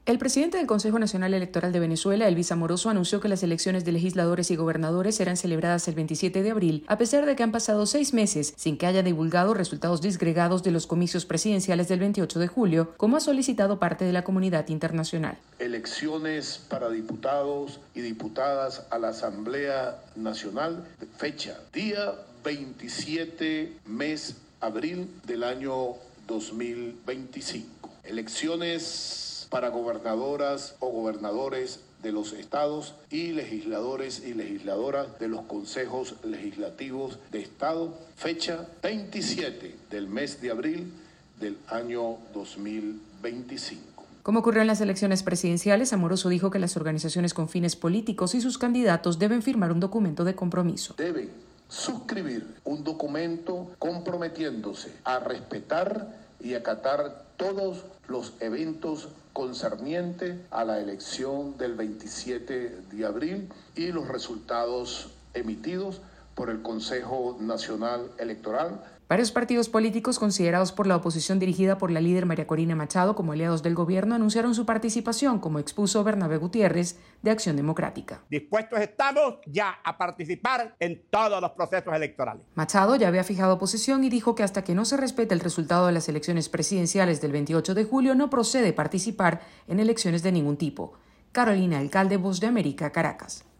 El presidente del Consejo Nacional Electoral de Venezuela, Elvis Amoroso, anunció que las elecciones de legisladores y gobernadores serán celebradas el 27 de abril, a pesar de que han pasado 6 meses sin que haya divulgado resultados disgregados de los comicios presidenciales del 28 de julio, como ha solicitado parte de la comunidad internacional. Elecciones para diputados y diputadas a la Asamblea Nacional, fecha, día 27 mes abril del año 2025. Elecciones para gobernadoras o gobernadores de los estados y legisladores y legisladoras de los consejos legislativos de estado, fecha 27 del mes de abril del año 2025. Como ocurrió en las elecciones presidenciales, Amoroso dijo que las organizaciones con fines políticos y sus candidatos deben firmar un documento de compromiso. Deben suscribir un documento comprometiéndose a respetar y acatar todos los eventos concernientes a la elección del 27 de abril y los resultados emitidos por el Consejo Nacional Electoral. Varios partidos políticos considerados por la oposición dirigida por la líder María Corina Machado como aliados del gobierno anunciaron su participación, como expuso Bernabé Gutiérrez, de Acción Democrática. Dispuestos estamos ya a participar en todos los procesos electorales. Machado ya había fijado posición y dijo que hasta que no se respete el resultado de las elecciones presidenciales del 28 de julio no procede participar en elecciones de ningún tipo. Carolina Alcalde, Voz de América, Caracas.